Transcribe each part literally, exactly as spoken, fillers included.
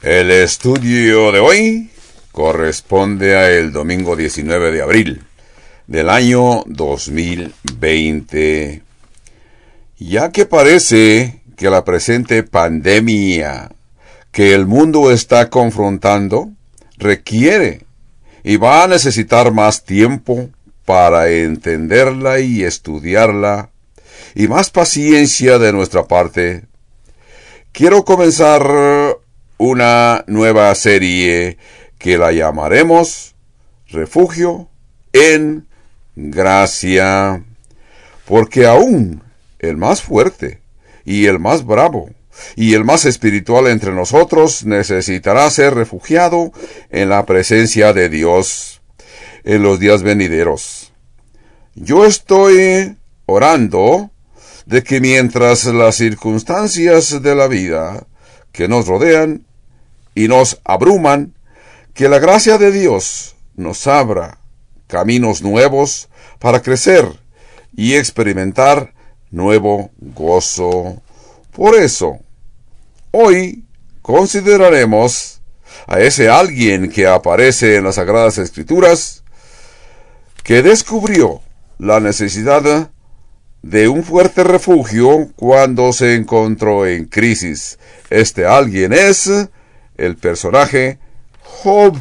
El estudio de hoy corresponde a el domingo diecinueve de abril del año dos mil veinte, ya que parece que la presente pandemia que el mundo está confrontando requiere y va a necesitar más tiempo para entenderla y estudiarla, y más paciencia de nuestra parte. Quiero comenzar una nueva serie que la llamaremos Refugio en Gracia, porque aún el más fuerte y el más bravo y el más espiritual entre nosotros necesitará ser refugiado en la presencia de Dios en los días venideros. Yo estoy orando de que mientras las circunstancias de la vida que nos rodean y nos abruman, que la gracia de Dios nos abra caminos nuevos para crecer y experimentar nuevo gozo. Por eso, hoy consideraremos a ese alguien que aparece en las Sagradas Escrituras, que descubrió la necesidad de un fuerte refugio cuando se encontró en crisis. Este alguien es el personaje Job.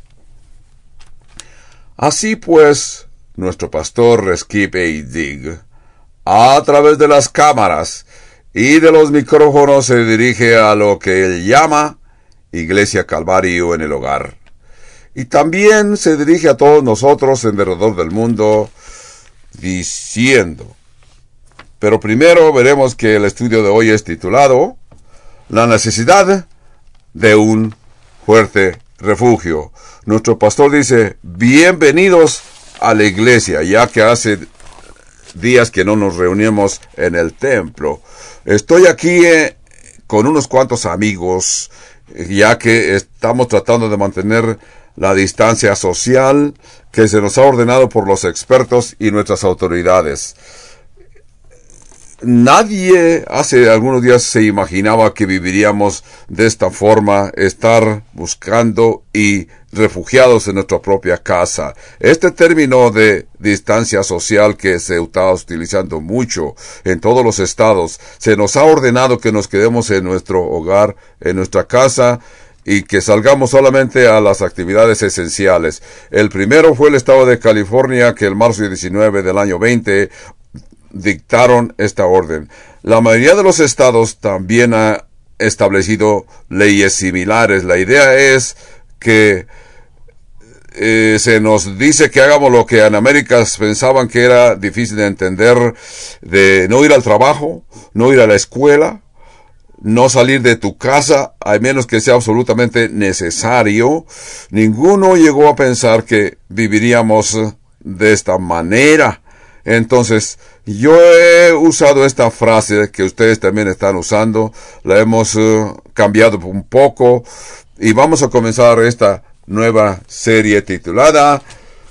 Así pues, nuestro pastor Skip A. Digg, a través de las cámaras y de los micrófonos, se dirige a lo que él llama Iglesia Calvario en el Hogar. Y también se dirige a todos nosotros en derredor del mundo, diciendo: pero primero veremos que el estudio de hoy es titulado La necesidad de un fuerte refugio. Nuestro pastor dice: bienvenidos a la iglesia, ya que hace días que no nos reunimos en el templo. Estoy aquí eh, con unos cuantos amigos, ya que estamos tratando de mantener la distancia social que se nos ha ordenado por los expertos y nuestras autoridades. Nadie hace algunos días se imaginaba que viviríamos de esta forma, estar buscando y refugiados en nuestra propia casa. Este término de distancia social que se está utilizando mucho en todos los estados, se nos ha ordenado que nos quedemos en nuestro hogar, en nuestra casa, y que salgamos solamente a las actividades esenciales. El primero fue el estado de California, que el marzo diecinueve del año veinte dictaron esta orden. La mayoría de los estados también ha establecido leyes similares. La idea es que eh, se nos dice que hagamos lo que en América pensaban que era difícil de entender, de no ir al trabajo, no ir a la escuela, no salir de tu casa, a menos que sea absolutamente necesario. Ninguno llegó a pensar que viviríamos de esta manera. Entonces, yo he usado esta frase que ustedes también están usando, la hemos uh, cambiado un poco, y vamos a comenzar esta nueva serie titulada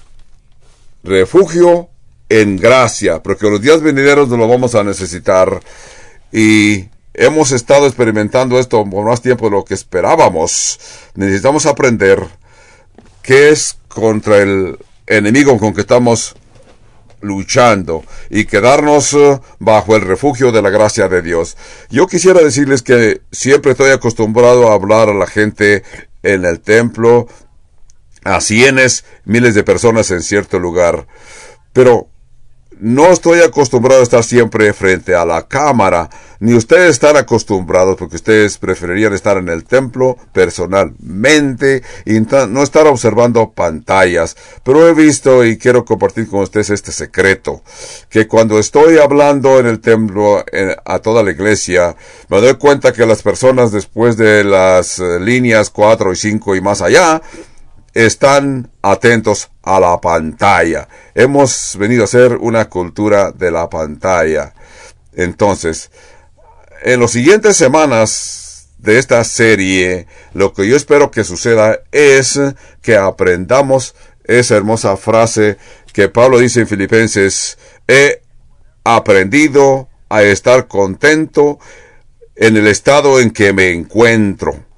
Refugio en Gracia, porque los días venideros nos lo vamos a necesitar, y hemos estado experimentando esto por más tiempo de lo que esperábamos. Necesitamos aprender qué es contra el enemigo con que estamos luchando y quedarnos uh, bajo el refugio de la gracia de Dios. Yo quisiera decirles que siempre estoy acostumbrado a hablar a la gente en el templo, a cienes, miles de personas en cierto lugar, pero no estoy acostumbrado a estar siempre frente a la cámara, ni ustedes están acostumbrados, porque ustedes preferirían estar en el templo personalmente y no estar observando pantallas. Pero he visto y quiero compartir con ustedes este secreto, que cuando estoy hablando en el templo en, a toda la iglesia, me doy cuenta que las personas después de las uh, líneas cuatro y cinco y más allá, están atentos a la pantalla. Hemos venido a hacer una cultura de la pantalla. Entonces, en las siguientes semanas de esta serie, lo que yo espero que suceda es que aprendamos esa hermosa frase que Pablo dice en Filipenses: he aprendido a estar contento en el estado en que me encuentro.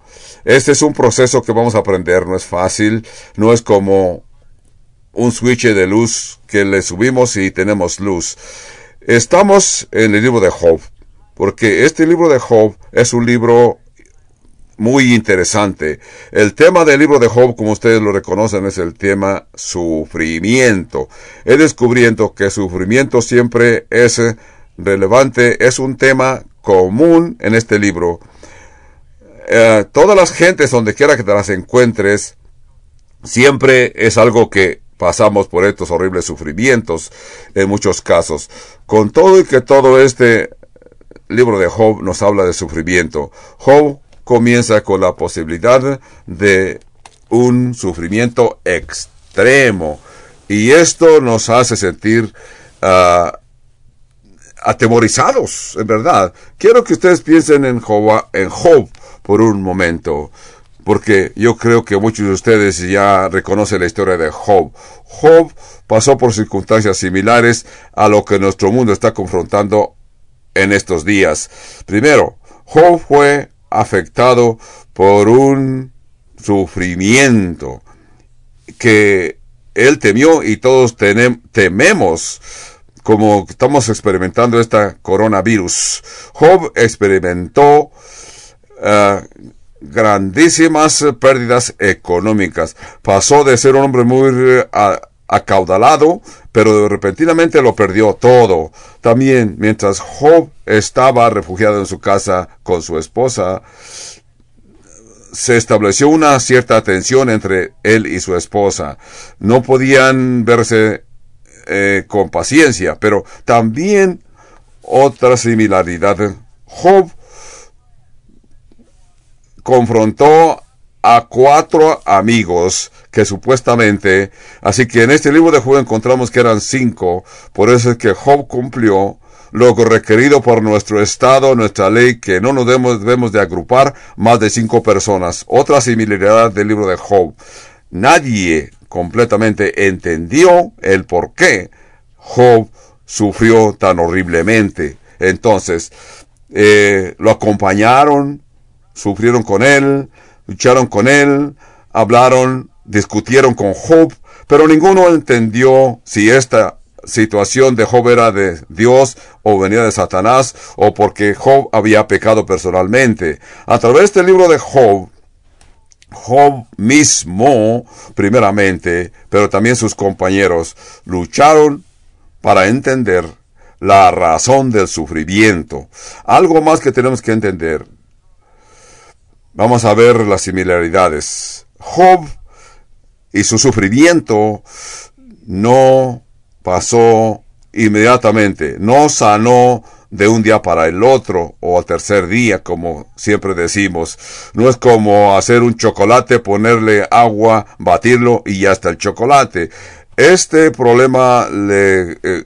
Este es un proceso que vamos a aprender, no es fácil, no es como un switch de luz que le subimos y tenemos luz. Estamos en el libro de Job, porque este libro de Job es un libro muy interesante. El tema del libro de Job, como ustedes lo reconocen, es el tema sufrimiento. He descubriendo que sufrimiento siempre es relevante, es un tema común en este libro. Eh, todas las gentes, donde quiera que te las encuentres, siempre es algo que pasamos por estos horribles sufrimientos en muchos casos. Con todo y que todo este libro de Job nos habla de sufrimiento, Job comienza con la posibilidad de un sufrimiento extremo, y esto nos hace sentir uh, atemorizados, en verdad. Quiero que ustedes piensen en Job, en Job por un momento, porque yo creo que muchos de ustedes ya reconocen la historia de Job. Job pasó por circunstancias similares a lo que nuestro mundo está confrontando en estos días. Primero, Job fue afectado por un sufrimiento que él temió, y todos tenem, tememos, como estamos experimentando esta coronavirus. Job experimentó uh, grandísimas pérdidas económicas. Pasó de ser un hombre muy uh, acaudalado, pero repentinamente lo perdió todo. También, mientras Job estaba refugiado en su casa con su esposa, se estableció una cierta tensión entre él y su esposa. No podían verse eh, con paciencia, pero también otra similaridad. Job confrontó a cuatro amigos que supuestamente, así que en este libro de Job encontramos que eran cinco, por eso es que Job cumplió lo requerido por nuestro estado, nuestra ley, que no nos debemos, debemos de agrupar más de cinco personas. Otra similaridad del libro de Job: nadie completamente entendió el por qué Job sufrió tan horriblemente. Entonces, eh, lo acompañaron, sufrieron con él, lucharon con él, hablaron, discutieron con Job, pero ninguno entendió si esta situación de Job era de Dios o venía de Satanás, o porque Job había pecado personalmente. A través del libro de Job, Job mismo, primeramente, pero también sus compañeros, lucharon para entender la razón del sufrimiento. Algo más que tenemos que entender. Vamos a ver las similaridades. Job y su sufrimiento no pasó inmediatamente, no sanó de un día para el otro o al tercer día, como siempre decimos. No es como hacer un chocolate, ponerle agua, batirlo y ya está el chocolate. Este problema le eh,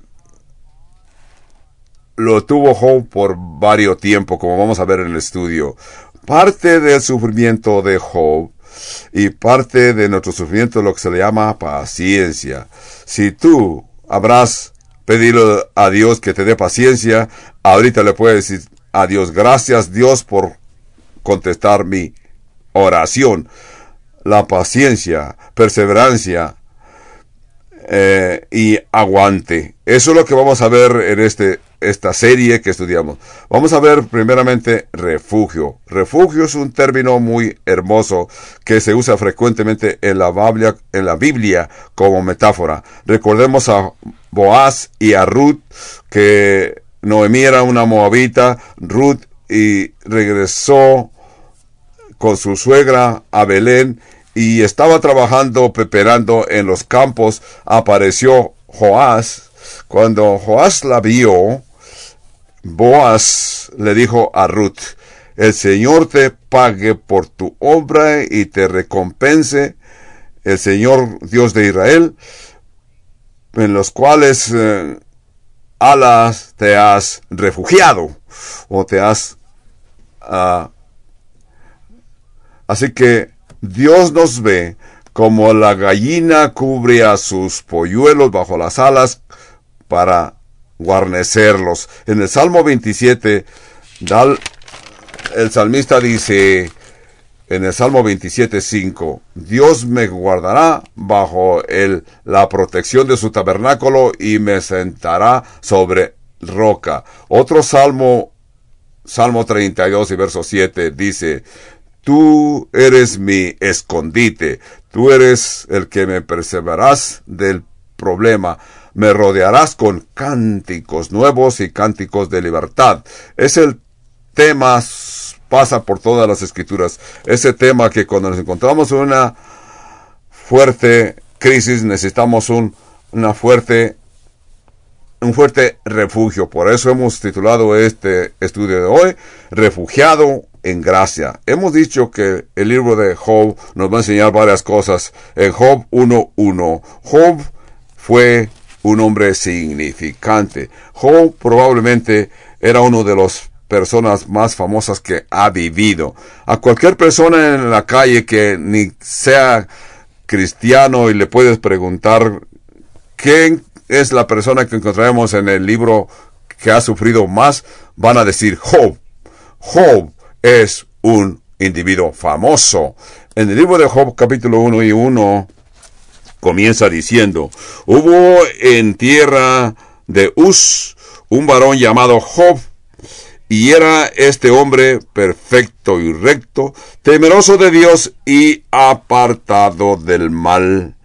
lo tuvo Job por varios tiempos, como vamos a ver en el estudio. Parte del sufrimiento de Job y parte de nuestro sufrimiento es lo que se le llama paciencia. Si tú habrás pedido a Dios que te dé paciencia, ahorita le puedes decir a Dios: gracias, Dios, por contestar mi oración. La paciencia, perseverancia eh, y aguante. Eso es lo que vamos a ver en este esta serie que estudiamos. Vamos a ver primeramente refugio. Refugio es un término muy hermoso que se usa frecuentemente en la Biblia, en la Biblia como metáfora. Recordemos a Boaz y a Ruth, que Noemí era una moabita, Ruth y regresó con su suegra a Belén y estaba trabajando, preparando en los campos. Apareció Joás. Cuando Joás la vio, Boaz le dijo a Ruth: el Señor te pague por tu obra y te recompense, el Señor Dios de Israel, en los cuales eh, alas te has refugiado, o te has... Uh, así que Dios nos ve como la gallina cubre a sus polluelos bajo las alas para guarnecerlos. En el Salmo veintisiete, el salmista dice: en el Salmo veintisiete cinco, Dios me guardará bajo el, la protección de su tabernáculo y me sentará sobre roca. Otro Salmo, Salmo treinta y dos y verso siete dice, tú eres mi escondite, tú eres el que me preservarás del problema, me rodearás con cánticos nuevos y cánticos de libertad. Es el tema, pasa por todas las escrituras, ese tema que cuando nos encontramos en una fuerte crisis necesitamos un, una fuerte, un fuerte refugio. Por eso hemos titulado este estudio de hoy, Refugiado en Gracia. Hemos dicho que el libro de Job nos va a enseñar varias cosas. En Job uno uno, Job fue un hombre significante. Job probablemente era uno de los personas más famosas que ha vivido. A cualquier persona en la calle que ni sea cristiano y le puedes preguntar quién es la persona que encontraremos en el libro que ha sufrido más, van a decir Job. Job es un individuo famoso. En el libro de Job capítulo uno y uno comienza diciendo, hubo en tierra de Uz un varón llamado Job, y era este hombre perfecto y recto, temeroso de Dios y apartado del mal.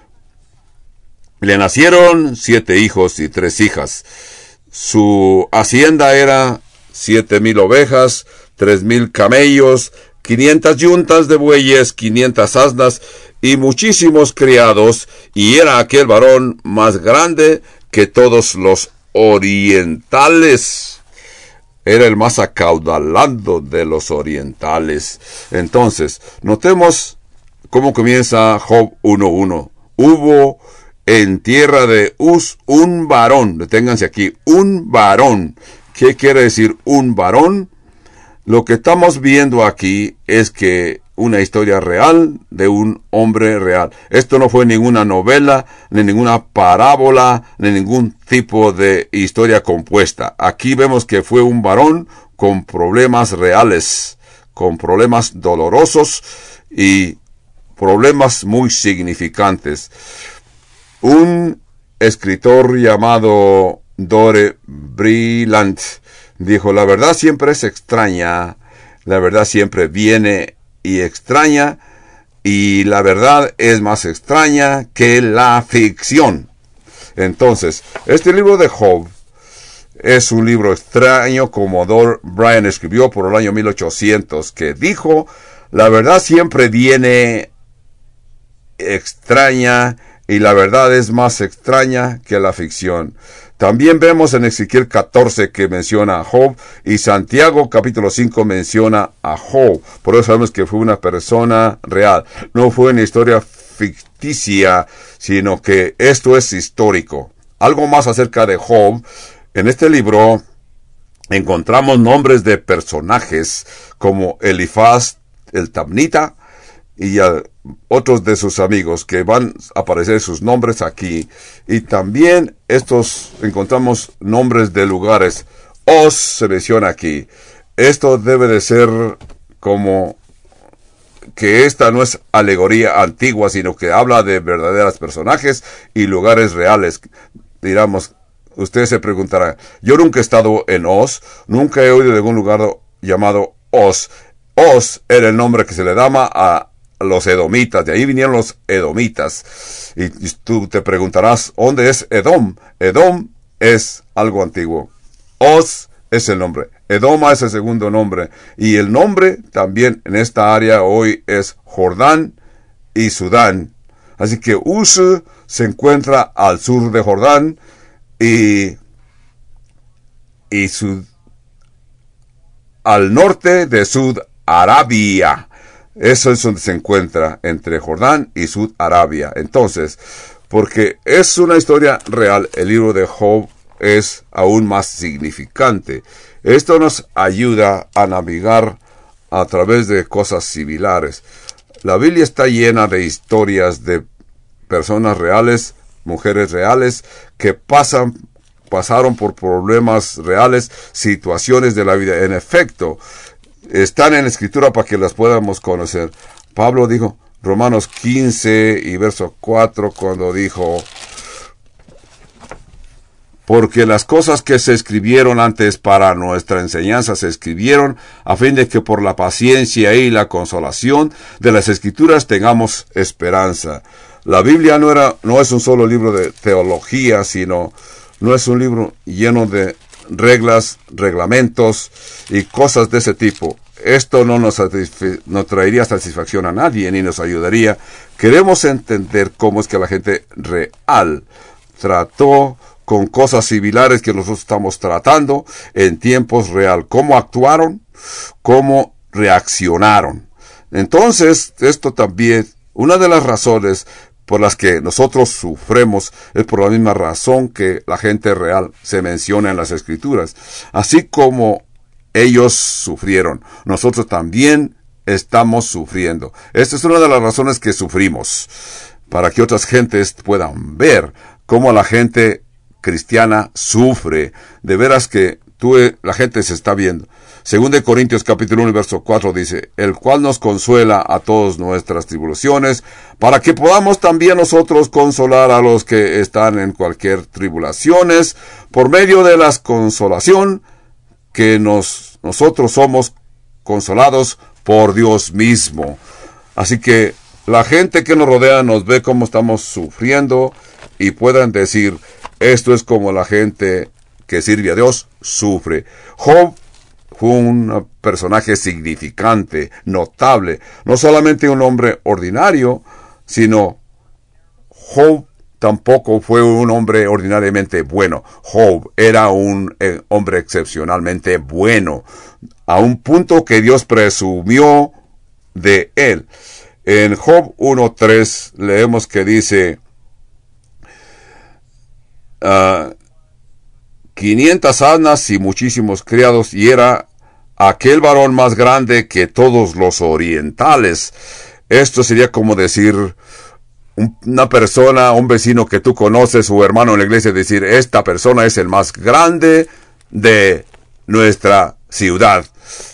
Le nacieron siete hijos y tres hijas. Su hacienda era siete mil ovejas, tres mil camellos, quinientas yuntas de bueyes, quinientas asnas y muchísimos criados, y era aquel varón más grande que todos los orientales. Era el más acaudalado de los orientales. Entonces, notemos cómo comienza Job uno uno. Hubo en tierra de Uz un varón. Deténganse aquí, un varón. ¿Qué quiere decir un varón? Lo que estamos viendo aquí es que una historia real de un hombre real. Esto no fue ninguna novela, ni ninguna parábola, ni ningún tipo de historia compuesta. Aquí vemos que fue un varón con problemas reales, con problemas dolorosos y problemas muy significantes. Un escritor llamado Dore Bryant dijo, la verdad siempre es extraña, la verdad siempre viene y extraña, y la verdad es más extraña que la ficción. Entonces, este libro de Job es un libro extraño, como Dore Bryant escribió por el año mil ochocientos, que dijo, la verdad siempre viene extraña, y la verdad es más extraña que la ficción. También vemos en Ezequiel catorce que menciona a Job, y Santiago capítulo cinco menciona a Job. Por eso sabemos que fue una persona real. No fue una historia ficticia, sino que esto es histórico. Algo más acerca de Job. En este libro encontramos nombres de personajes como Elifaz el Tamnita y a otros de sus amigos, que van a aparecer sus nombres aquí. Y también estos encontramos nombres de lugares. Oz se menciona aquí. Esto debe de ser como que esta no es alegoría antigua, sino que habla de verdaderos personajes y lugares reales. Digamos, usted se preguntará, yo nunca he estado en Oz, nunca he oído de algún lugar llamado Oz. Oz era el nombre que se le daba a los edomitas, de ahí vinieron los edomitas. Y, y tú te preguntarás, ¿dónde es Edom? Edom es algo antiguo. Oz es el nombre. Edoma es el segundo nombre. Y el nombre también en esta área hoy es Jordán y Sudán. Así que Uz se encuentra al sur de Jordán y, y Sud, al norte de Sud Arabia. Eso es donde se encuentra, entre Jordán y Sud Arabia. Entonces, porque es una historia real, el libro de Job es aún más significante. Esto nos ayuda a navegar a través de cosas similares. La Biblia está llena de historias de personas reales, mujeres reales, que pasan, pasaron por problemas reales, situaciones de la vida. En efecto, están en la Escritura para que las podamos conocer. Pablo dijo, Romanos quince y verso cuatro, cuando dijo, porque las cosas que se escribieron antes para nuestra enseñanza se escribieron a fin de que por la paciencia y la consolación de las Escrituras tengamos esperanza. La Biblia no era, no es un solo libro de teología, sino, no es un libro lleno de reglas, reglamentos y cosas de ese tipo. Esto no nos, no traería satisfacción a nadie ni nos ayudaría. Queremos entender cómo es que la gente real trató con cosas similares que nosotros estamos tratando en tiempos real. Cómo actuaron, cómo reaccionaron. Entonces, esto también, una de las razones por las que nosotros sufremos es por la misma razón que la gente real se menciona en las Escrituras. Así como ellos sufrieron, nosotros también estamos sufriendo. Esta es una de las razones que sufrimos, para que otras gentes puedan ver cómo la gente cristiana sufre. De veras que tú, la gente se está viendo. Según de Corintios capítulo uno, verso cuatro dice, el cual nos consuela a todas nuestras tribulaciones, para que podamos también nosotros consolar a los que están en cualquier tribulaciones, por medio de la consolación que nos, nosotros somos consolados por Dios mismo. Así que la gente que nos rodea nos ve cómo estamos sufriendo y puedan decir, esto es como la gente que sirve a Dios sufre. Job fue un personaje significante, notable, no solamente un hombre ordinario, sino Job tampoco fue un hombre ordinariamente bueno. Job era un eh, hombre excepcionalmente bueno, a un punto que Dios presumió de él. En Job uno tres leemos que dice, uh, quinientas asnas y muchísimos criados, y era aquel varón más grande que todos los orientales. Esto sería como decir una persona, un vecino que tú conoces, o hermano en la iglesia, decir, esta persona es el más grande de nuestra ciudad.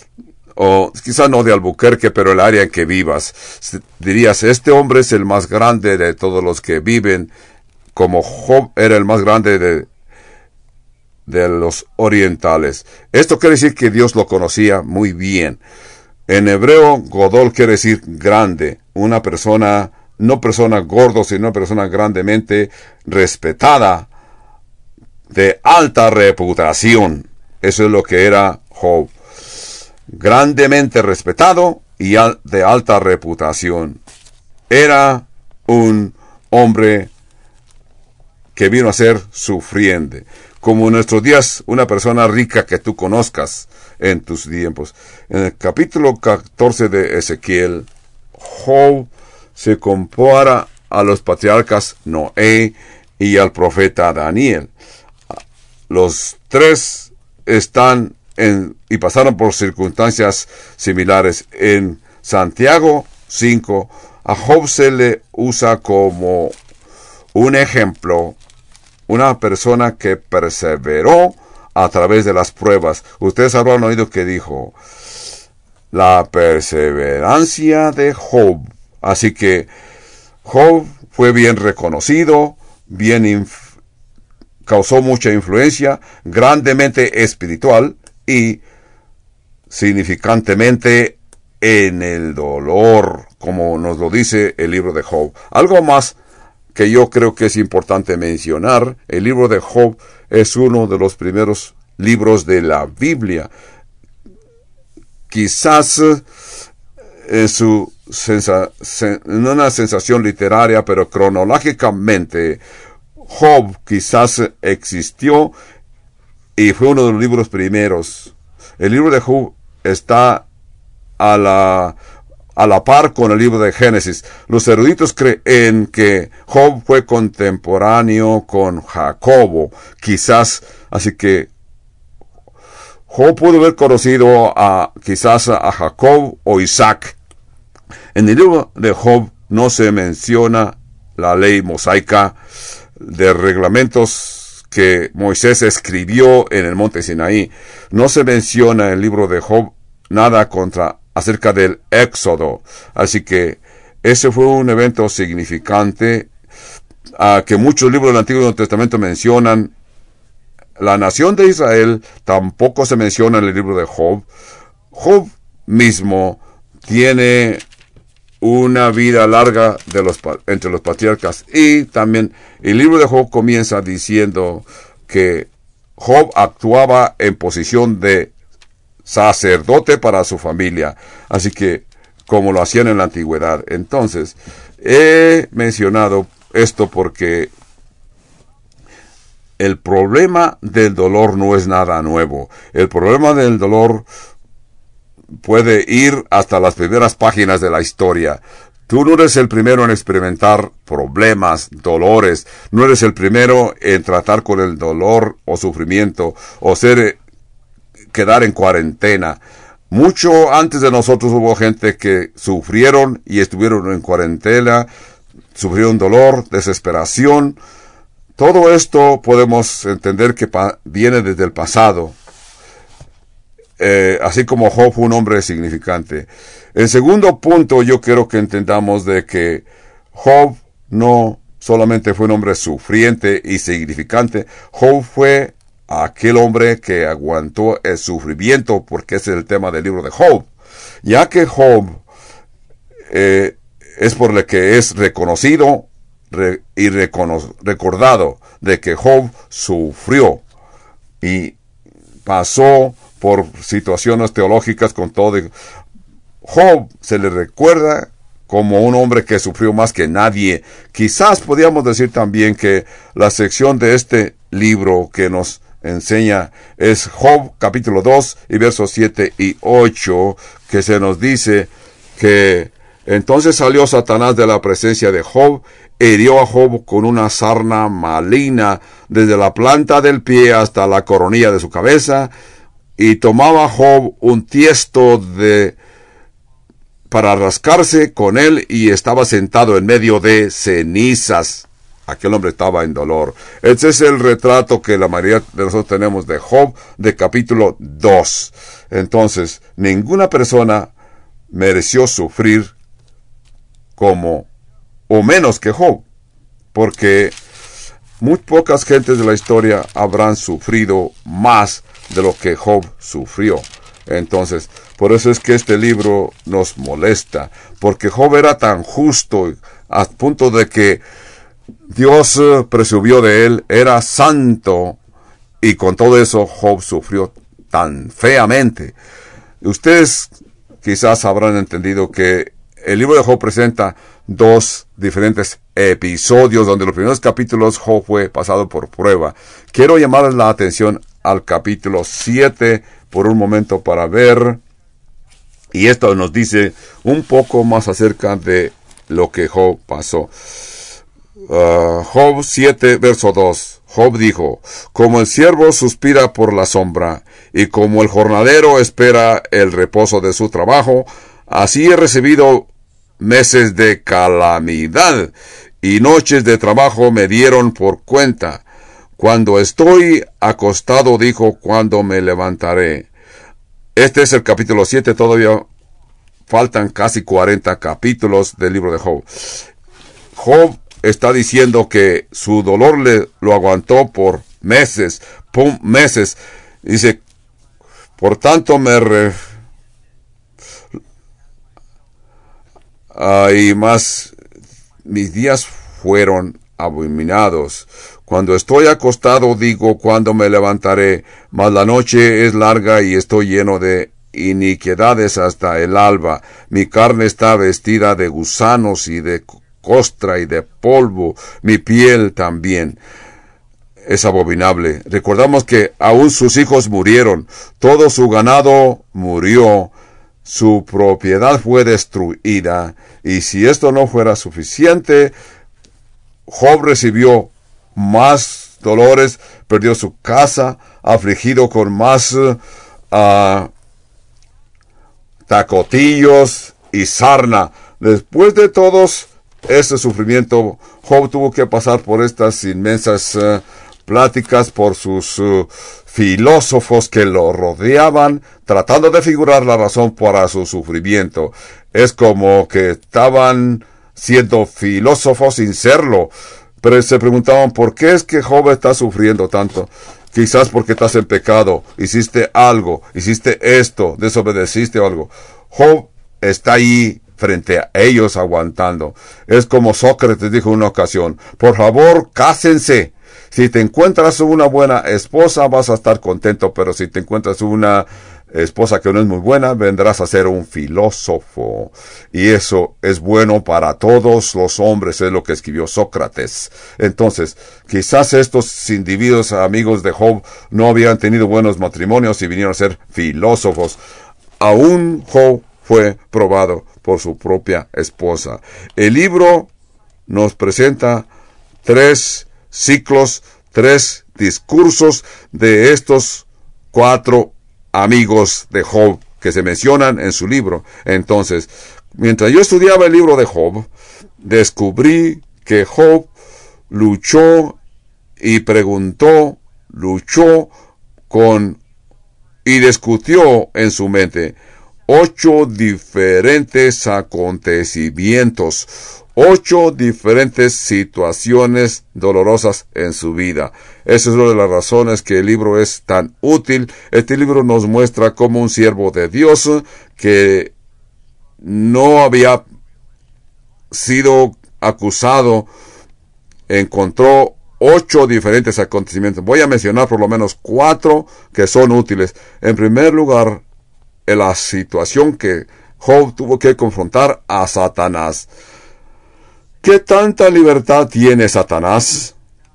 O quizás no de Albuquerque, pero el área en que vivas. Dirías, este hombre es el más grande de todos los que viven, como Job era el más grande de, de los orientales. Esto quiere decir que Dios lo conocía muy bien. En hebreo, Godol quiere decir grande, una persona, no persona gordo, sino una persona grandemente respetada, de alta reputación. Eso es lo que era Job. Grandemente respetado y de alta reputación. Era un hombre que vino a ser sufriente. Como en nuestros días, una persona rica que tú conozcas en tus tiempos. En el capítulo catorce de Ezequiel, Job se compara a los patriarcas Noé y al profeta Daniel. Los tres están en, y pasaron por circunstancias similares. En Santiago cinco, a Job se le usa como un ejemplo, una persona que perseveró a través de las pruebas. Ustedes habrán oído que dijo, la perseverancia de Job. Así que Job fue bien reconocido, bien inf- causó mucha influencia, grandemente espiritual y significantemente en el dolor, como nos lo dice el libro de Job. Algo más que yo creo que es importante mencionar, el libro de Job es uno de los primeros libros de la Biblia. Quizás en su sensa, sen, no una sensación literaria, pero cronológicamente Job quizás existió y fue uno de los libros primeros. El libro de Job está a la a la par con el libro de Génesis. Los eruditos creen que Job fue contemporáneo con Jacobo, quizás, así que Job pudo haber conocido a quizás a Jacob o Isaac. En el libro de Job no se menciona la ley mosaica de reglamentos que Moisés escribió en el monte Sinaí. No se menciona en el libro de Job nada contra acerca del Éxodo. Así que ese fue un evento significante uh, que muchos libros del Antiguo Testamento mencionan. La nación de Israel tampoco se menciona en el libro de Job. Job mismo tiene una vida larga de los, entre los patriarcas. Y también el libro de Job comienza diciendo que Job actuaba en posición de sacerdote para su familia. Así que, como lo hacían en la antigüedad. Entonces, he mencionado esto porque el problema del dolor no es nada nuevo. El problema del dolor puede ir hasta las primeras páginas de la historia. Tú no eres el primero en experimentar problemas, dolores. No eres el primero en tratar con el dolor o sufrimiento o ser, quedar en cuarentena. Mucho antes de nosotros hubo gente que sufrieron y estuvieron en cuarentena, sufrieron dolor, desesperación. Todo esto podemos entender que viene desde el pasado. Eh, así como Job fue un hombre significante. El segundo punto, yo quiero que entendamos de que Job no solamente fue un hombre sufriente y significante. Job fue aquel hombre que aguantó el sufrimiento, porque ese es el tema del libro de Job. Ya que Job eh, es por lo que es reconocido re, y recono, recordado de que Job sufrió y pasó por situaciones teológicas con todo. Job se le recuerda como un hombre que sufrió más que nadie. Quizás podríamos decir también que la sección de este libro que nos enseña es Job capítulo dos y versos siete y ocho, que se nos dice que entonces salió Satanás de la presencia de Job, hirió a Job con una sarna maligna desde la planta del pie hasta la coronilla de su cabeza, y tomaba Job un tiesto de para rascarse con él, y estaba sentado en medio de cenizas. Aquel hombre estaba en dolor. Ese es el retrato que la mayoría de nosotros tenemos de Job, de capítulo dos. Entonces, ninguna persona mereció sufrir como, o menos que Job, porque muy pocas gentes de la historia habrán sufrido más de lo que Job sufrió. Entonces, por eso es que este libro nos molesta, porque Job era tan justo, a punto de que Dios uh, presumió de él, era santo, y con todo eso Job sufrió tan feamente. Ustedes quizás habrán entendido que el libro de Job presenta dos diferentes episodios, donde los primeros capítulos Job fue pasado por prueba. Quiero llamarles la atención al capítulo siete por un momento para ver, y esto nos dice un poco más acerca de lo que Job pasó. Uh, Job siete, verso dos. Job dijo: como el siervo suspira por la sombra, y como el jornalero espera el reposo de su trabajo, así he recibido meses de calamidad, y noches de trabajo me dieron por cuenta. Cuando estoy acostado, dijo, cuando me levantaré. Este es el capítulo siete, todavía faltan casi cuarenta capítulos del libro de Job. Job está diciendo que su dolor le lo aguantó por meses, pum, meses. Dice, por tanto me re... Ah, y más, mis días fueron abominados. Cuando estoy acostado, digo, cuando me levantaré, mas la noche es larga y estoy lleno de iniquidades hasta el alba. Mi carne está vestida de gusanos y de costra y de polvo, mi piel también es abominable. Recordamos que aún sus hijos murieron, todo su ganado murió, su propiedad fue destruida, y si esto no fuera suficiente, Job recibió más dolores, perdió su casa, afligido con más uh, tacotillos y sarna. Después de todos este sufrimiento, Job tuvo que pasar por estas inmensas uh, pláticas por sus uh, filósofos que lo rodeaban, tratando de figurar la razón para su sufrimiento. Es como que estaban siendo filósofos sin serlo, pero se preguntaban por qué es que Job está sufriendo tanto. Quizás porque estás en pecado, hiciste algo, hiciste esto, desobedeciste algo. Job está ahí frente a ellos aguantando. Es como Sócrates dijo en una ocasión: por favor, cásense. Si te encuentras una buena esposa, vas a estar contento, pero si te encuentras una esposa que no es muy buena, vendrás a ser un filósofo. Y eso es bueno para todos los hombres, es lo que escribió Sócrates. Entonces, quizás estos individuos, amigos de Job, no habían tenido buenos matrimonios y vinieron a ser filósofos. Aún Job fue probado por su propia esposa. El libro nos presenta tres ciclos, tres discursos de estos cuatro amigos de Job que se mencionan en su libro. Entonces, mientras yo estudiaba el libro de Job, descubrí que Job luchó y preguntó, luchó con y discutió en su mente ocho diferentes acontecimientos, ocho diferentes situaciones dolorosas en su vida. Esa es una de las razones que el libro es tan útil. Este libro nos muestra cómo un siervo de Dios que no había sido acusado encontró ocho diferentes acontecimientos. Voy a mencionar por lo menos cuatro que son útiles. En primer lugar, en la situación que Job tuvo que confrontar a Satanás. ¿Qué tanta libertad tiene Satanás?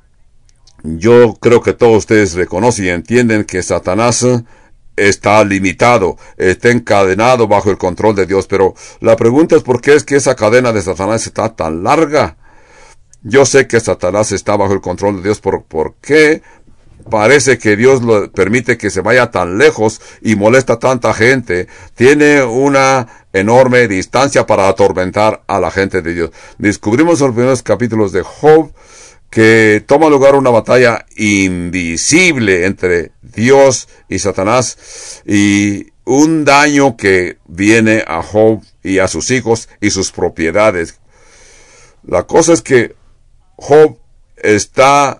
Yo creo que todos ustedes reconocen y entienden que Satanás está limitado, está encadenado bajo el control de Dios, pero la pregunta es ¿por qué es que esa cadena de Satanás está tan larga? Yo sé que Satanás está bajo el control de Dios, ¿por, por qué parece que Dios lo permite que se vaya tan lejos y molesta a tanta gente? Tiene una enorme distancia para atormentar a la gente de Dios. Descubrimos en los primeros capítulos de Job que toma lugar una batalla invisible entre Dios y Satanás y un daño que viene a Job y a sus hijos y sus propiedades. La cosa es que Job está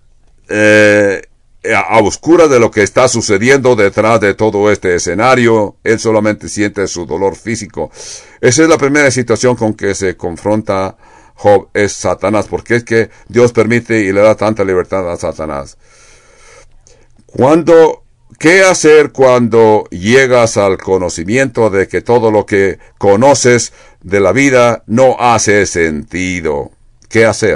eh, a oscuras de lo que está sucediendo detrás de todo este escenario. Él solamente siente su dolor físico. Esa es la primera situación con que se confronta Job, es Satanás, porque es que Dios permite y le da tanta libertad a Satanás. Cuando, ¿qué hacer cuando llegas al conocimiento de que todo lo que conoces de la vida no hace sentido? ¿Qué hacer?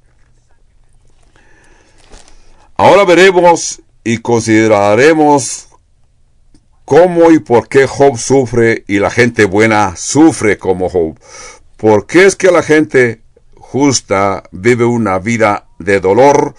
Ahora veremos y consideraremos cómo y por qué Job sufre y la gente buena sufre como Job. ¿Por qué es que la gente justa vive una vida de dolor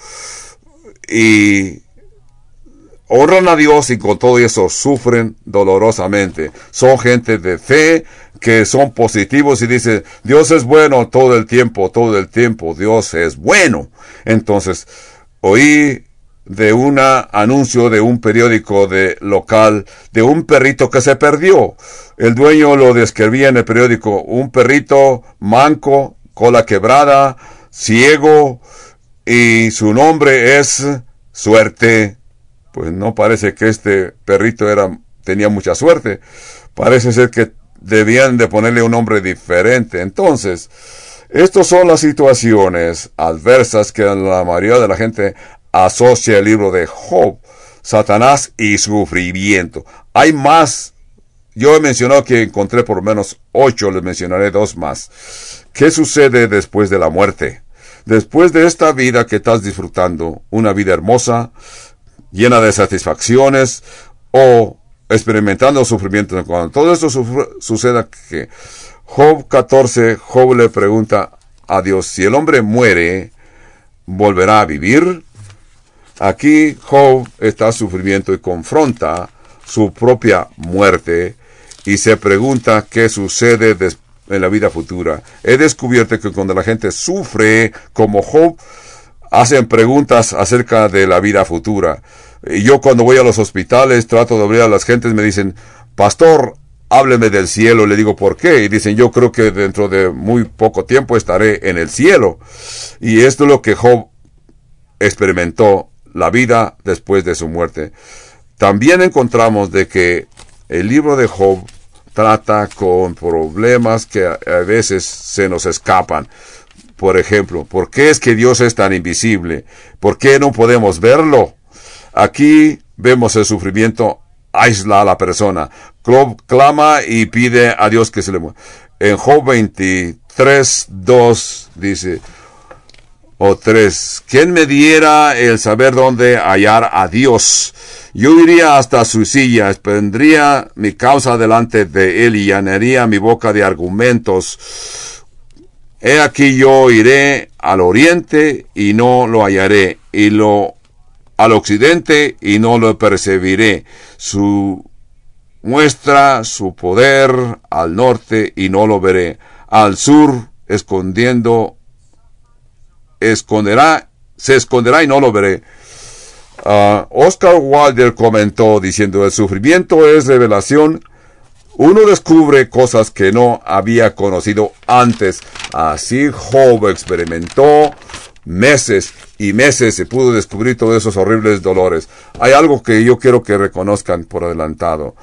y honran a Dios y con todo eso sufren dolorosamente? Son gente de fe que son positivos y dicen Dios es bueno todo el tiempo, todo el tiempo Dios es bueno. Entonces, oí de un anuncio de un periódico de local de un perrito que se perdió. El dueño lo describía en el periódico: un perrito manco, cola quebrada, ciego, y su nombre es Suerte. Pues no parece que este perrito era tenía mucha suerte. Parece ser que debían de ponerle un nombre diferente. Entonces, estas son las situaciones adversas que la mayoría de la gente asocia el libro de Job, Satanás y sufrimiento. Hay más. Yo he mencionado que encontré por lo menos ocho, les mencionaré dos más. ¿Qué sucede después de la muerte? Después de esta vida que estás disfrutando, una vida hermosa, llena de satisfacciones, o experimentando sufrimiento, cuando todo esto suceda, que Job catorce, Job le pregunta a Dios, si el hombre muere, ¿volverá a vivir? Aquí Job está en sufrimiento y confronta su propia muerte y se pregunta qué sucede en la vida futura. He descubierto que cuando la gente sufre como Job, hacen preguntas acerca de la vida futura. Y yo cuando voy a los hospitales trato de abrir a las gentes, me dicen, pastor, hábleme del cielo. Le digo, ¿por qué? Y dicen, yo creo que dentro de muy poco tiempo estaré en el cielo. Y esto es lo que Job experimentó, la vida después de su muerte. También encontramos de que el libro de Job trata con problemas que a, a veces se nos escapan. Por ejemplo, ¿por qué es que Dios es tan invisible? ¿Por qué no podemos verlo? Aquí vemos el sufrimiento aísla a la persona. Job clama y pide a Dios que se le mueva. En Job veintitrés, dos dice, o tres, ¿quién me diera el saber dónde hallar a Dios? Yo iría hasta su silla, expondría mi causa delante de él y llenaría mi boca de argumentos. He aquí yo iré al oriente y no lo hallaré, y lo al occidente y no lo percibiré. Su muestra su poder al norte y no lo veré. Al sur escondiendo, esconderá, se esconderá y no lo veré. Uh, Oscar Wilde comentó diciendo, el sufrimiento es revelación. Uno descubre cosas que no había conocido antes. Así Job experimentó meses y meses, se pudo descubrir todos esos horribles dolores. Hay algo que yo quiero que reconozcan por adelantado.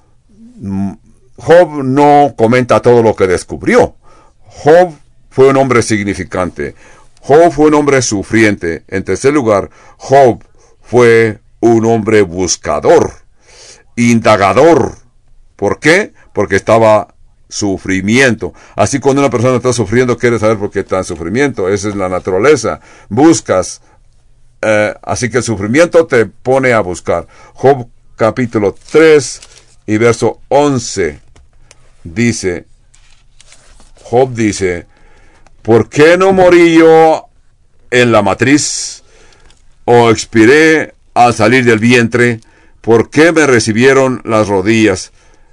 Job no comenta todo lo que descubrió. Job fue un hombre significante. Job fue un hombre sufriente. En tercer lugar, Job fue un hombre buscador, indagador. ¿Por qué? Porque estaba sufrimiento. Así cuando una persona está sufriendo, quiere saber por qué está en sufrimiento. Esa es la naturaleza. Buscas. Eh, así que el sufrimiento te pone a buscar. Job capítulo tres y verso once dice, Job dice, ¿por qué no morí yo en la matriz o expiré al salir del vientre? ¿Por qué me recibieron las rodillas?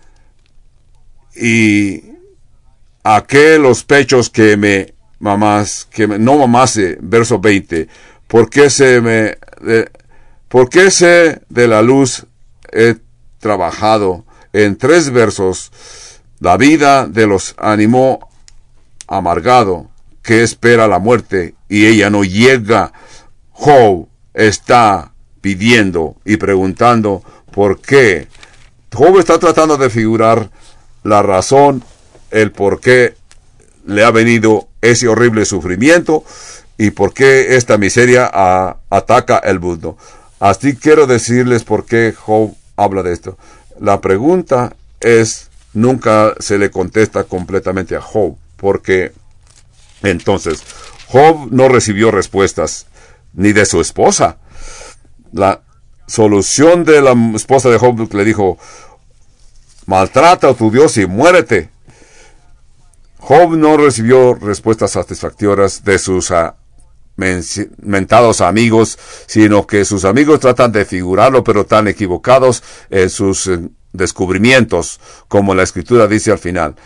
Y a qué los pechos que me mamás, que me, no mamase, verso veinte, ¿por qué se me, de, por qué se de la luz he trabajado? En tres versos, la vida de los animó amargado, que espera la muerte, y ella no llega. Job está pidiendo y preguntando, ¿por qué? Job está tratando de figurar la razón, el por qué le ha venido ese horrible sufrimiento y por qué esta miseria a, ataca el mundo. Así quiero decirles por qué Job habla de esto. La pregunta es, nunca se le contesta completamente a Job, porque entonces Job no recibió respuestas ni de su esposa. La solución de la esposa de Job le dijo, maltrata a tu Dios y muérete. Job no recibió respuestas satisfactorias de sus uh, mentados amigos, sino que sus amigos tratan de figurarlo, pero están equivocados en sus uh, descubrimientos, como la escritura dice al final.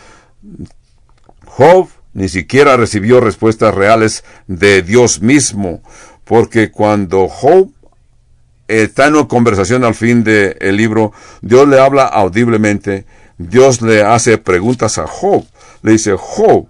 Job ni siquiera recibió respuestas reales de Dios mismo, porque cuando Job está en una conversación al fin del libro, Dios le habla audiblemente, Dios le hace preguntas a Job, le dice, Job,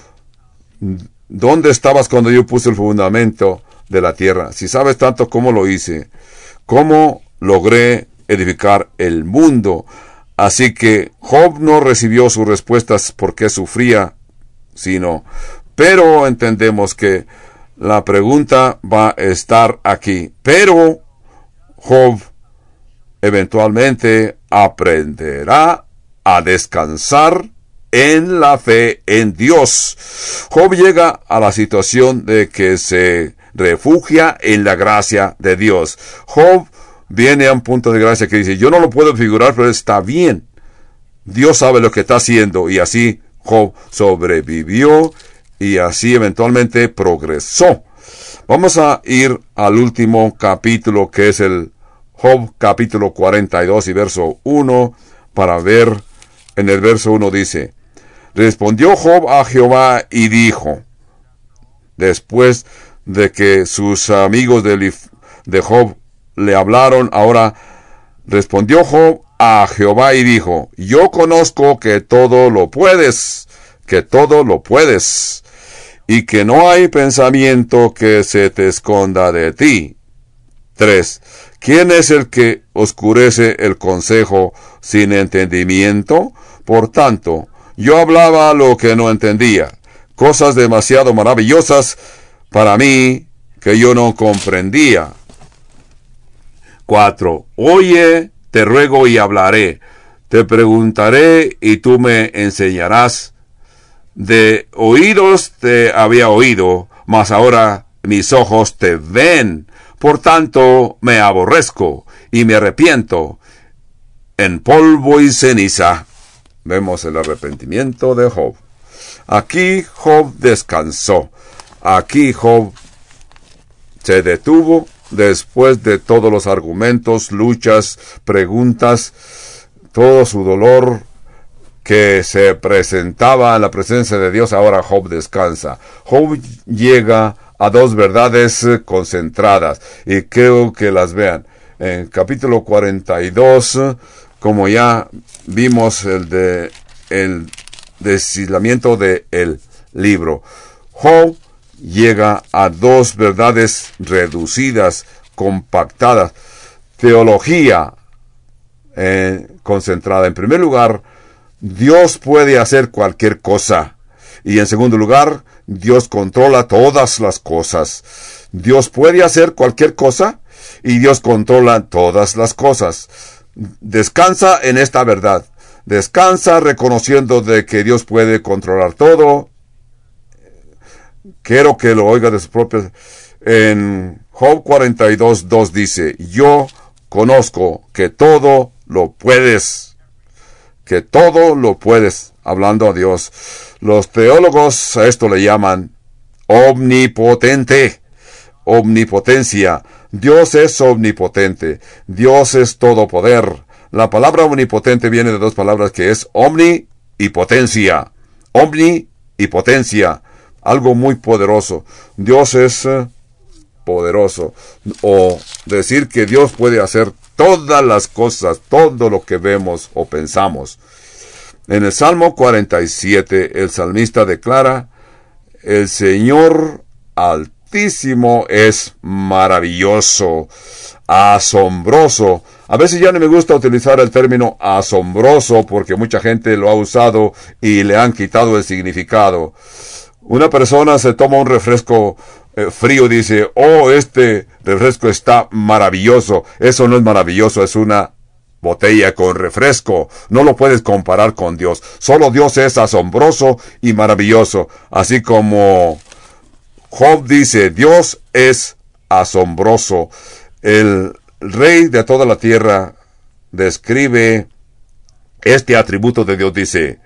¿dónde estabas cuando yo puse el fundamento de la tierra? Si sabes tanto cómo lo hice, cómo logré edificar el mundo. Así que Job no recibió sus respuestas porque sufría, sino, pero entendemos que la pregunta va a estar aquí, pero Job eventualmente aprenderá a descansar en la fe en Dios. Job llega a la situación de que se refugia en la gracia de Dios. Job viene a un punto de gracia que dice, yo no lo puedo figurar, pero está bien. Dios sabe lo que está haciendo, y así Job sobrevivió y así eventualmente progresó. Vamos a ir al último capítulo, que es el Job capítulo cuarenta y dos y verso uno, para ver. En el verso uno dice, respondió Job a Jehová y dijo, después de que sus amigos de, de Job le hablaron. Ahora respondió Job a Jehová y dijo: yo conozco que todo lo puedes, que todo lo puedes, y que no hay pensamiento que se te esconda de ti. tres. ¿Quién es el que oscurece el consejo sin entendimiento? Por tanto, yo hablaba lo que no entendía, cosas demasiado maravillosas para mí que yo no comprendía. cuatro. Oye, te ruego y hablaré, te preguntaré y tú me enseñarás. De oídos te había oído, mas ahora mis ojos te ven. Por tanto, me aborrezco y me arrepiento en polvo y ceniza. Vemos el arrepentimiento de Job. Aquí Job descansó. Aquí Job se detuvo después de todos los argumentos, luchas, preguntas, todo su dolor que se presentaba en la presencia de Dios. Ahora Job descansa. Job llega a dos verdades concentradas, y creo que las vean. En capítulo cuarenta y dos, como ya vimos el de el deshilamiento del libro, Job llega a dos verdades reducidas, compactadas, teología eh, concentrada. En primer lugar, Dios puede hacer cualquier cosa. Y en segundo lugar, Dios controla todas las cosas. Dios puede hacer cualquier cosa y Dios controla todas las cosas. Descansa en esta verdad. Descansa reconociendo de que Dios puede controlar todo. Quiero que lo oiga de sus propias. En Job cuarenta y dos, dos dice: yo conozco que todo lo puedes. Que todo lo puedes. Hablando a Dios. Los teólogos a esto le llaman omnipotente. Omnipotencia. Dios es omnipotente. Dios es todopoder. La palabra omnipotente viene de dos palabras que es omni y potencia. Omni y potencia. Algo muy poderoso. Dios es uh, poderoso. O decir que Dios puede hacer todas las cosas, todo lo que vemos o pensamos. En el Salmo cuarenta y siete, el salmista declara: el Señor Altísimo es maravilloso, asombroso. A veces ya no me gusta utilizar el término asombroso porque mucha gente lo ha usado y le han quitado el significado. Una persona se toma un refresco eh, frío y dice: oh, este refresco está maravilloso. Eso no es maravilloso, es una botella con refresco. No lo puedes comparar con Dios. Solo Dios es asombroso y maravilloso. Así como Job dice: Dios es asombroso. El Rey de toda la tierra describe este atributo de Dios. Dice: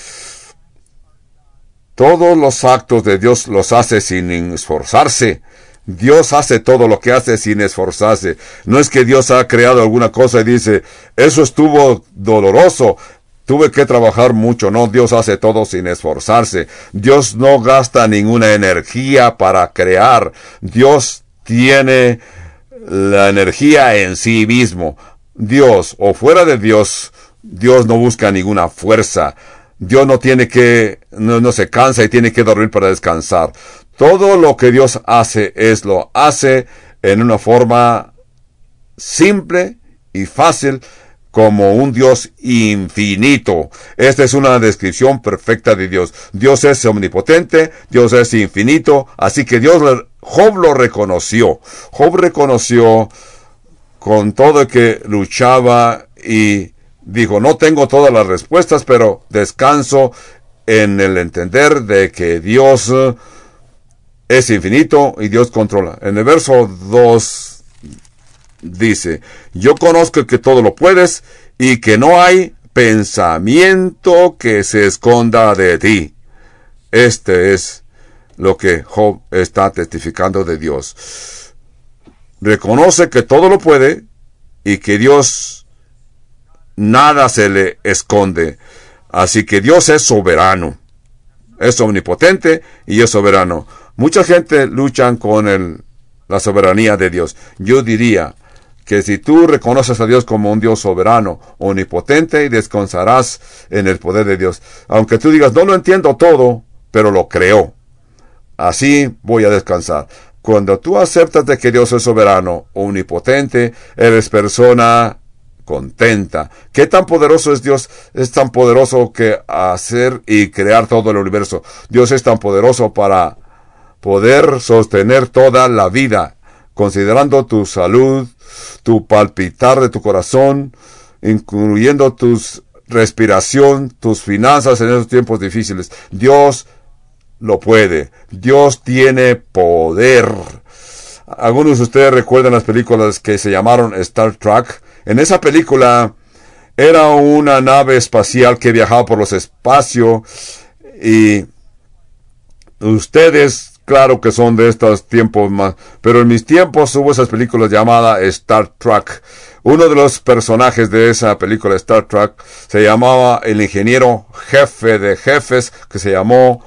todos los actos de Dios los hace sin esforzarse. Dios hace todo lo que hace sin esforzarse. No es que Dios ha creado alguna cosa y dice: eso estuvo doloroso, tuve que trabajar mucho. No, Dios hace todo sin esforzarse. Dios no gasta ninguna energía para crear. Dios tiene la energía en sí mismo. Dios, o fuera de Dios, Dios no busca ninguna fuerza. Dios no tiene que, no, no se cansa y tiene que dormir para descansar. Todo lo que Dios hace es lo hace en una forma simple y fácil, como un Dios infinito. Esta es una descripción perfecta de Dios. Dios es omnipotente, Dios es infinito, así que Dios, Job lo reconoció. Job reconoció con todo que luchaba y dijo: no tengo todas las respuestas, pero descanso en el entender de que Dios es infinito y Dios controla. En el verso dos dice: yo conozco que todo lo puedes y que no hay pensamiento que se esconda de ti. Este es lo que Job está testificando de Dios. Reconoce que todo lo puede y que Dios nada se le esconde. Así que Dios es soberano. Es omnipotente y es soberano. Mucha gente lucha con el, la soberanía de Dios. Yo diría que si tú reconoces a Dios como un Dios soberano, omnipotente, y descansarás en el poder de Dios. Aunque tú digas, no lo entiendo todo, pero lo creo. Así voy a descansar. Cuando tú aceptas de que Dios es soberano, omnipotente, eres persona contenta. ¿Qué tan poderoso es Dios? Es tan poderoso que hacer y crear todo el universo. Dios es tan poderoso para poder sostener toda la vida, considerando tu salud, tu palpitar de tu corazón, incluyendo tu respiración, tus finanzas en esos tiempos difíciles. Dios lo puede. Dios tiene poder. Algunos de ustedes recuerdan las películas que se llamaron Star Trek. En esa película era una nave espacial que viajaba por los espacios, y ustedes, claro que son de estos tiempos más, pero en mis tiempos hubo esas películas llamadas Star Trek. Uno de los personajes de esa película Star Trek se llamaba el ingeniero jefe de jefes, que se llamó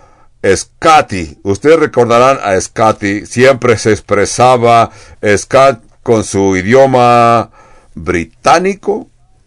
Scotty. Ustedes recordarán a Scotty. Siempre se expresaba Scott con su idioma británico.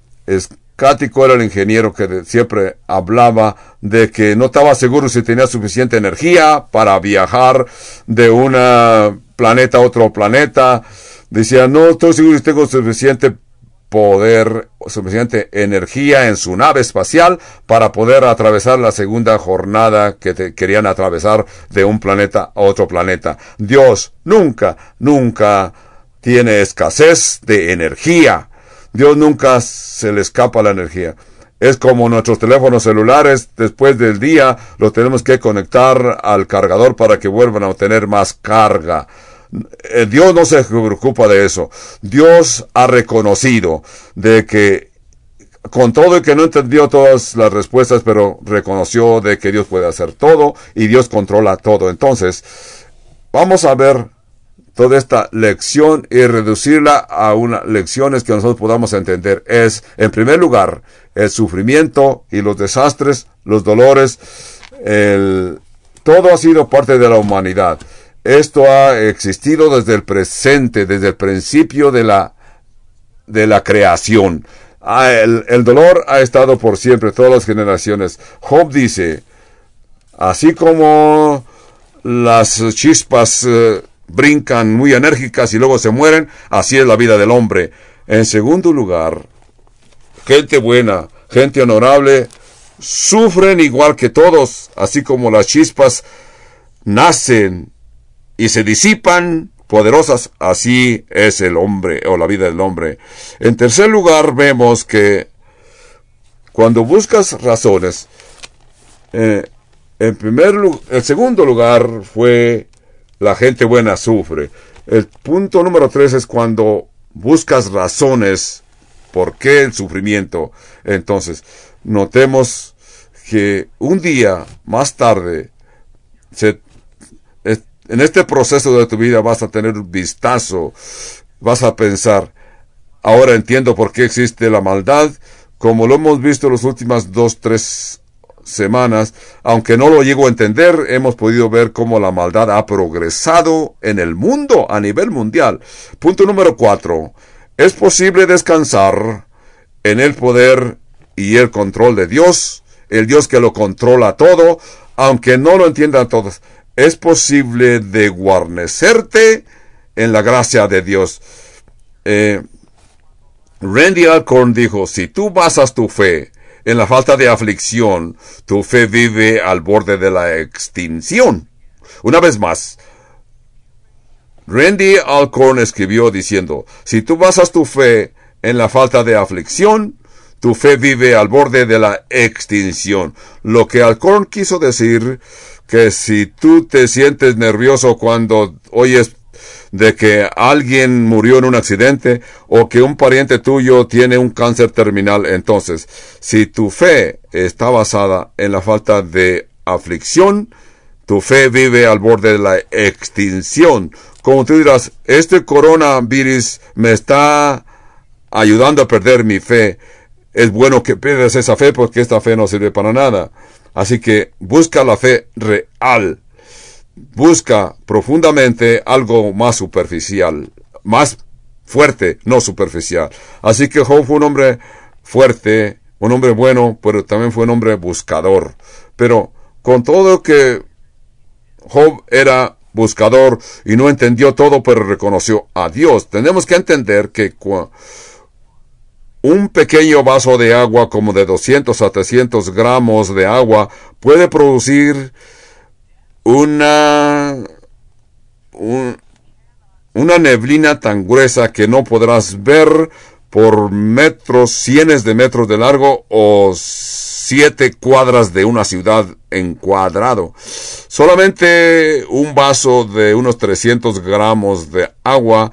Scotty era el ingeniero que siempre hablaba de que no estaba seguro si tenía suficiente energía para viajar de un planeta a otro planeta. Decía, no estoy seguro si tengo suficiente poder, suficiente energía en su nave espacial para poder atravesar la segunda jornada que te querían atravesar de un planeta a otro planeta. Dios nunca, nunca tiene escasez de energía. Dios nunca se le escapa la energía. Es como nuestros teléfonos celulares, después del día los tenemos que conectar al cargador para que vuelvan a obtener más carga. Dios no se preocupa de eso. Dios ha reconocido de que, con todo y que no entendió todas las respuestas, pero reconoció de que Dios puede hacer todo y Dios controla todo. Entonces, vamos a ver toda esta lección y reducirla a unas lecciones que nosotros podamos entender. Es, en primer lugar, el sufrimiento y los desastres, los dolores, el, todo ha sido parte de la humanidad. Esto ha existido desde el presente, desde el principio de la, de la creación. Ah, el, el dolor ha estado por siempre, todas las generaciones. Job dice, así como las chispas eh, brincan muy enérgicas y luego se mueren, así es la vida del hombre. En segundo lugar, gente buena, gente honorable, sufren igual que todos, así como las chispas nacen y se disipan poderosas, así es el hombre o la vida del hombre. En tercer lugar, vemos que cuando buscas razones, eh, en primer lugar, el segundo lugar fue la gente buena sufre. El punto número tres es cuando buscas razones por qué el sufrimiento. Entonces, notemos que un día más tarde se en este proceso de tu vida vas a tener un vistazo, vas a pensar, ahora entiendo por qué existe la maldad, como lo hemos visto en las últimas dos, tres semanas, aunque no lo llego a entender, hemos podido ver cómo la maldad ha progresado en el mundo, a nivel mundial. Punto número cuatro, es posible descansar en el poder y el control de Dios, el Dios que lo controla todo, aunque no lo entiendan todos. Es posible de guarnecerte en la gracia de Dios. Eh, Randy Alcorn dijo, si tú basas tu fe en la falta de aflicción, tu fe vive al borde de la extinción. Una vez más, Randy Alcorn escribió diciendo, si tú basas tu fe en la falta de aflicción, tu fe vive al borde de la extinción. Lo que Alcorn quiso decir, que si tú te sientes nervioso cuando oyes de que alguien murió en un accidente o que un pariente tuyo tiene un cáncer terminal, entonces, si tu fe está basada en la falta de aflicción, tu fe vive al borde de la extinción. Como tú dirás, este coronavirus me está ayudando a perder mi fe. Es bueno que pierdas esa fe porque esta fe no sirve para nada. Así que busca la fe real. busca profundamente algo más superficial, más fuerte, no superficial. Así que Job fue un hombre fuerte, un hombre bueno, pero también fue un hombre buscador. Pero con todo que Job era buscador y no entendió todo, pero reconoció a Dios, tenemos que entender que un pequeño vaso de agua como de doscientos a trescientos gramos de agua puede producir una un, una neblina tan gruesa que no podrás ver por metros, cienes de metros de largo o siete cuadras de una ciudad en cuadrado. Solamente un vaso de unos trescientos gramos de agua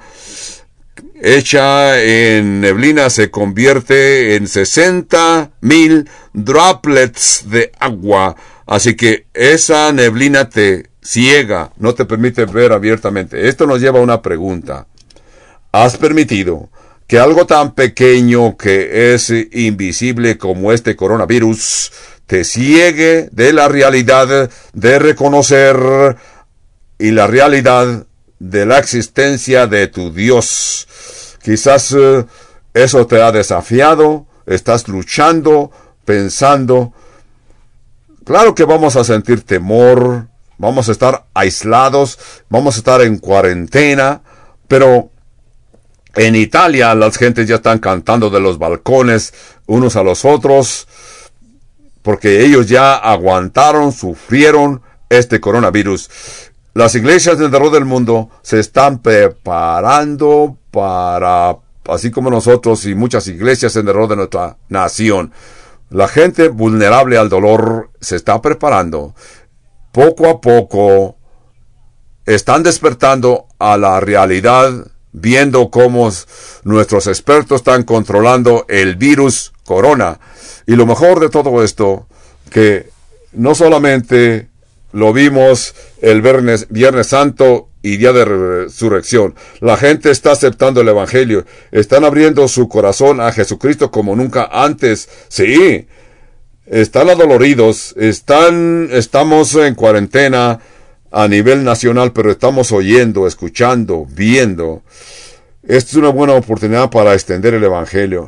hecha en neblina se convierte en sesenta mil droplets de agua. Así que esa neblina te ciega, no te permite ver abiertamente. Esto nos lleva a una pregunta. ¿Has permitido que algo tan pequeño que es invisible como este coronavirus te ciegue de la realidad de reconocer y la realidad de la existencia de tu Dios? Quizás uh, eso te ha desafiado, estás luchando, pensando. Claro que vamos a sentir temor, vamos a estar aislados, vamos a estar en cuarentena, pero en Italia las gentes ya están cantando de los balcones unos a los otros, porque ellos ya aguantaron, sufrieron este coronavirus. Las iglesias alrededor del mundo se están preparando para, así como nosotros y muchas iglesias alrededor de nuestra nación. La gente vulnerable al dolor se está preparando. Poco a poco están despertando a la realidad, viendo cómo nuestros expertos están controlando el virus corona. Y lo mejor de todo esto, que no solamente lo vimos el viernes, viernes Santo y Día de Resurrección. La gente está aceptando el Evangelio. Están abriendo su corazón a Jesucristo como nunca antes. Sí, están adoloridos. Están, estamos en cuarentena a nivel nacional, pero estamos oyendo, escuchando, viendo. Esta es una buena oportunidad para extender el Evangelio.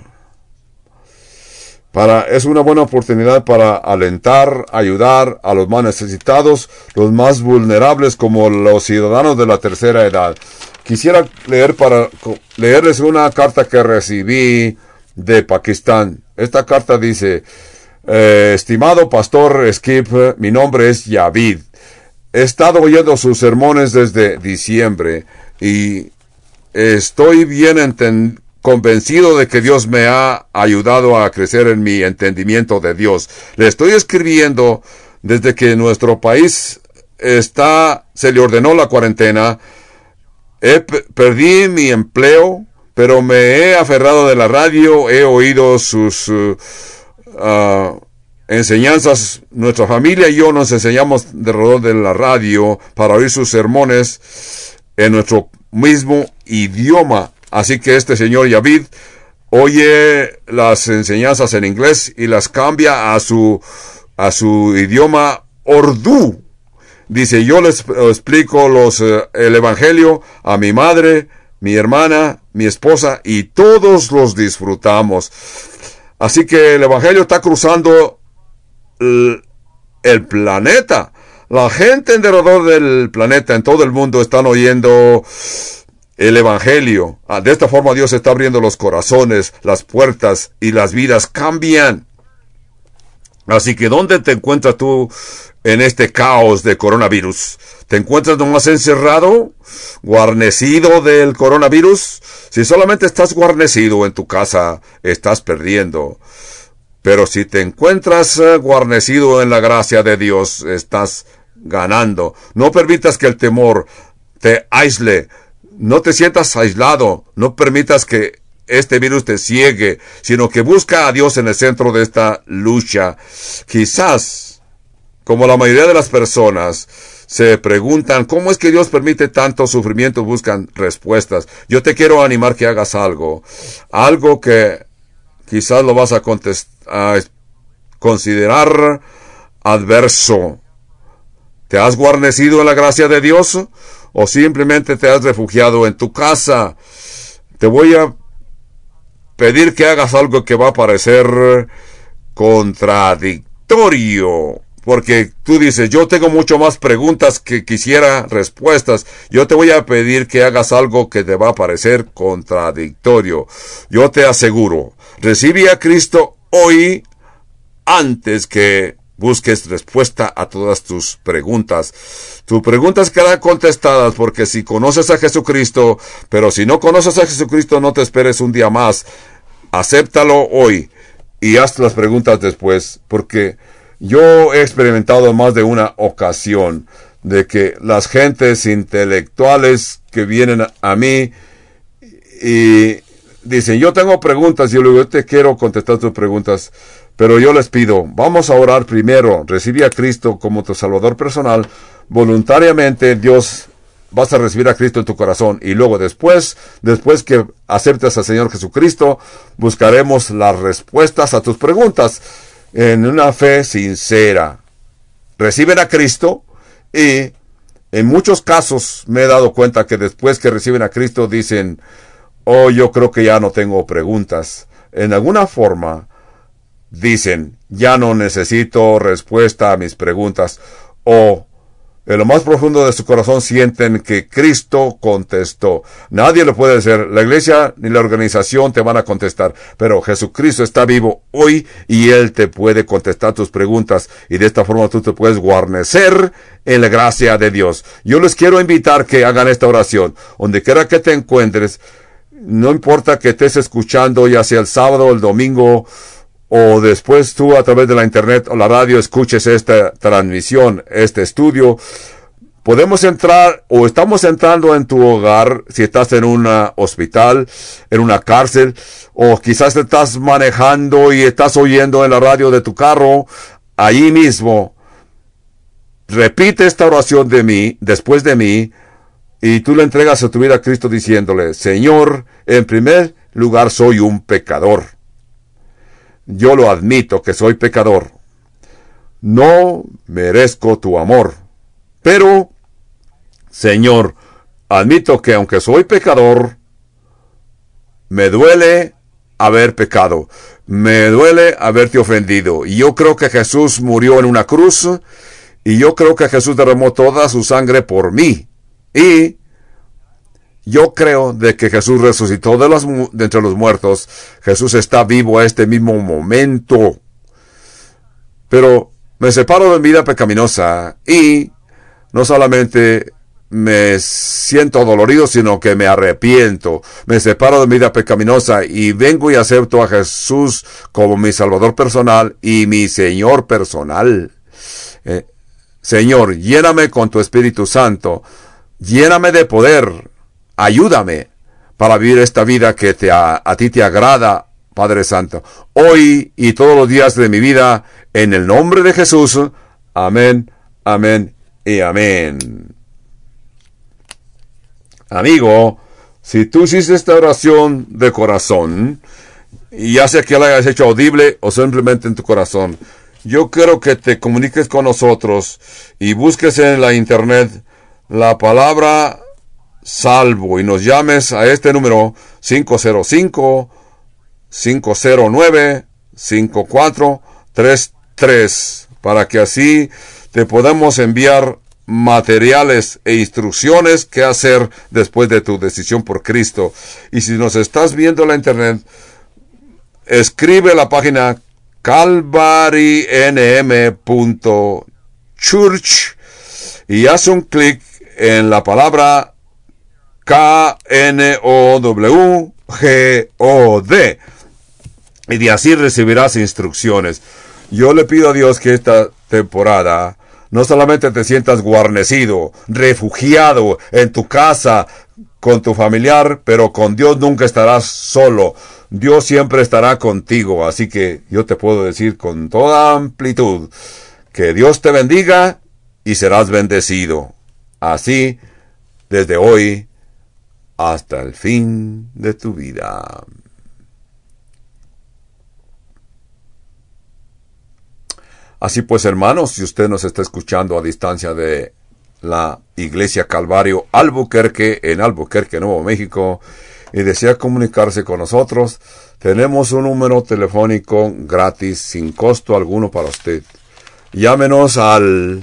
Para, es una buena oportunidad para alentar, ayudar a los más necesitados, los más vulnerables, como los ciudadanos de la tercera edad. Quisiera leer para leerles una carta que recibí de Pakistán. Esta carta dice: eh, estimado pastor Skip, mi nombre es Yavid. He estado oyendo sus sermones desde diciembre y estoy bien entendido, convencido de que Dios me ha ayudado a crecer en mi entendimiento de Dios. Le estoy escribiendo desde que nuestro país está, se le ordenó la cuarentena. He, perdí mi empleo, pero me he aferrado de la radio, he oído sus uh, uh, enseñanzas. Nuestra familia y yo nos enseñamos alrededor de la radio para oír sus sermones en nuestro mismo idioma. Así que este señor Yavid oye las enseñanzas en inglés y las cambia a su, a su idioma Urdu. Dice, yo les explico los, uh, el Evangelio a mi madre, mi hermana, mi esposa, y todos los disfrutamos. Así que el Evangelio está cruzando el, el planeta. La gente alrededor del planeta, en todo el mundo, están oyendo el Evangelio. De esta forma Dios está abriendo los corazones, las puertas, y las vidas cambian. Así que ¿dónde te encuentras tú en este caos de coronavirus? ¿Te encuentras nomás encerrado, guarnecido del coronavirus? Si solamente estás guarnecido en tu casa, estás perdiendo. Pero si te encuentras guarnecido en la gracia de Dios, estás ganando. No permitas que el temor te aísle. No te sientas aislado, no permitas que este virus te ciegue, sino que busca a Dios en el centro de esta lucha. Quizás, como la mayoría de las personas, se preguntan, ¿cómo es que Dios permite tanto sufrimiento? Buscan respuestas. Yo te quiero animar que hagas algo, algo que quizás lo vas a, a considerar adverso. ¿Te has guarnecido en la gracia de Dios? ¿O simplemente te has refugiado en tu casa? Te voy a pedir que hagas algo que va a parecer contradictorio. Porque tú dices, yo tengo mucho más preguntas que quisiera respuestas. Yo te voy a pedir que hagas algo que te va a parecer contradictorio. Yo te aseguro, recibe a Cristo hoy antes que busques respuesta a todas tus preguntas. Tus preguntas quedan contestadas porque si conoces a Jesucristo, pero si no conoces a Jesucristo, no te esperes un día más. Acéptalo hoy y haz las preguntas después, porque yo he experimentado más de una ocasión de que las gentes intelectuales que vienen a mí y dicen, yo tengo preguntas, y yo le digo, yo te quiero contestar tus preguntas, pero yo les pido, vamos a orar primero, recibe a Cristo como tu Salvador personal, voluntariamente Dios vas a recibir a Cristo en tu corazón, y luego después, después que aceptes al Señor Jesucristo, buscaremos las respuestas a tus preguntas, en una fe sincera. Reciben a Cristo y en muchos casos me he dado cuenta que después que reciben a Cristo dicen, oh, yo creo que ya no tengo preguntas. En alguna forma dicen, ya no necesito respuesta a mis preguntas. O en lo más profundo de su corazón sienten que Cristo contestó. Nadie lo puede hacer. La iglesia ni la organización te van a contestar. Pero Jesucristo está vivo hoy y Él te puede contestar tus preguntas. Y de esta forma tú te puedes guarnecer en la gracia de Dios. Yo les quiero invitar que hagan esta oración. Donde quiera que te encuentres, no importa que estés escuchando, ya sea el sábado o el domingo, o después tú a través de la internet o la radio escuches esta transmisión, este estudio, podemos entrar o estamos entrando en tu hogar, si estás en un hospital, en una cárcel, o quizás te estás manejando y estás oyendo en la radio de tu carro, allí mismo, repite esta oración de mí, después de mí, y tú le entregas a tu vida a Cristo diciéndole, Señor, en primer lugar soy un pecador. Yo lo admito que soy pecador. No merezco tu amor. Pero, Señor, admito que aunque soy pecador, me duele haber pecado. Me duele haberte ofendido. Y yo creo que Jesús murió en una cruz. Y yo creo que Jesús derramó toda su sangre por mí. Y yo creo de que Jesús resucitó de, los, de entre los muertos. Jesús está vivo a este mismo momento. Pero me separo de mi vida pecaminosa y no solamente me siento dolorido, sino que me arrepiento. Me separo de mi vida pecaminosa y vengo y acepto a Jesús como mi Salvador personal y mi Señor personal. Eh, Señor, lléname con tu Espíritu Santo. Lléname de poder. Ayúdame para vivir esta vida que te a, a ti te agrada, Padre Santo. Hoy y todos los días de mi vida, en el nombre de Jesús. Amén, amén y amén. Amigo, si tú hiciste esta oración de corazón, y ya sea que la hayas hecho audible o simplemente en tu corazón, yo quiero que te comuniques con nosotros y busques en la internet la palabra salvo y nos llames a este número cinco cero cinco, cinco cero nueve, cinco cuatro tres tres para que así te podamos enviar materiales e instrucciones que hacer después de tu decisión por Cristo. Y si nos estás viendo en la internet, escribe la página calvary n m punto church y haz un clic en la palabra K N O W G O D y de así recibirás instrucciones. Yo le pido a Dios que esta temporada no solamente te sientas guarnecido, refugiado en tu casa, con tu familiar, pero con Dios nunca estarás solo. Dios siempre estará contigo. Así que yo te puedo decir con toda amplitud que Dios te bendiga y serás bendecido. Así, desde hoy hasta el fin de tu vida. Así pues, hermanos, si usted nos está escuchando a distancia de la Iglesia Calvario Albuquerque, en Albuquerque, Nuevo México, y desea comunicarse con nosotros, tenemos un número telefónico gratis, sin costo alguno para usted. Llámenos al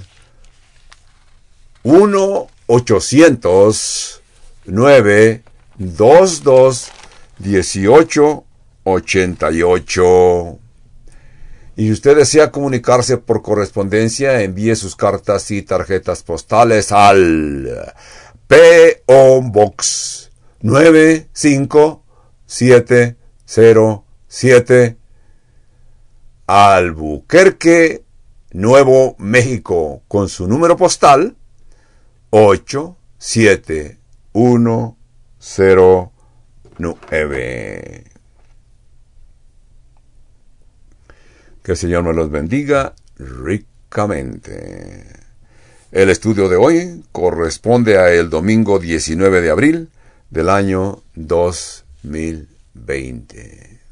uno ochocientos nueve dos dos dieciocho ochenta y ocho. Y si usted desea comunicarse por correspondencia, envíe sus cartas y tarjetas postales al P O Box nueve cinco siete cero siete, Albuquerque, Nuevo México, con su número postal ocho siete uno cero nueve. Que el Señor me los bendiga ricamente. El estudio de hoy corresponde a el domingo diecinueve de abril del año dos mil veinte.